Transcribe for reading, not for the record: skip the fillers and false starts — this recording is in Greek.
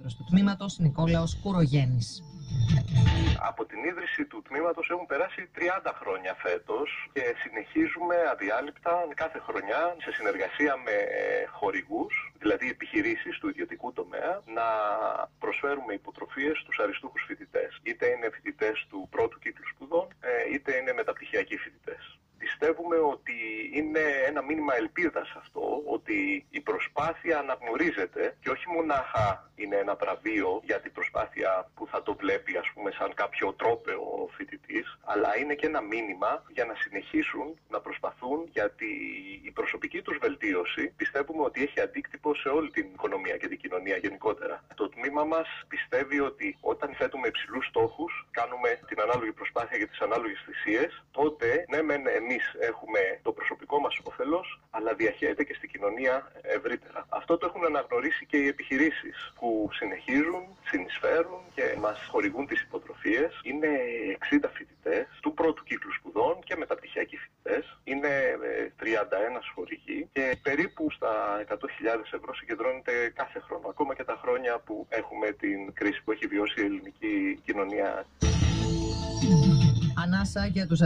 του τμήματος Νικόλαος Κουρογέννης. Από την ίδρυση του τμήματος έχουν περάσει 30 χρόνια φέτος και συνεχίζουμε αδιάλειπτα κάθε χρονιά σε συνεργασία με χορηγούς, δηλαδή επιχειρήσεις του ιδιωτικού τομέα, να προσφέρουμε υποτροφίες στους αριστούχους φοιτητές. Είτε είναι φοιτητές του πρώτου κύκλου σπουδών, είτε είναι μεταπτυχιακοί φοιτητές. Πιστεύουμε ότι είναι ένα μήνυμα ελπίδας αυτό, ότι η προσπάθεια αναγνωρίζεται και όχι μονάχα είναι ένα βραβείο για την προσπάθεια που θα το βλέπει σαν κάποιο τρόπαιο ο φοιτητής, αλλά είναι και ένα μήνυμα για να συνεχίσουν να προσπαθούν, γιατί η προσωπική τους βελτίωση πιστεύουμε ότι έχει αντίκτυπο σε όλη την οικονομία και την κοινωνία γενικότερα. Το τμήμα μας πιστεύει ότι όταν θέτουμε υψηλούς στόχους, κάνουμε την ανάλογη προσπάθεια για τις ανάλογες θυσίες, τότε ναι μεν εμείς έχουμε το προσωπικό μας όφελος, αλλά διαχέεται και στην κοινωνία ευρύτερα. Αυτό το έχουν αναγνωρίσει και οι επιχειρήσεις που συνεχίζουν, συνεισφέρουν και μας χορηγούν τις υποτροφίες. Είναι 60 φοιτητές του πρώτου κύκλου σπουδών και μεταπτυχιακοί φοιτητές. Είναι 31 χορηγοί και περίπου στα 100.000 ευρώ συγκεντρώνεται κάθε χρόνο. Ακόμα και τα χρόνια που έχουμε την κρίση που έχει βιώσει η ελληνική κοινωνία. Ανάσα για τους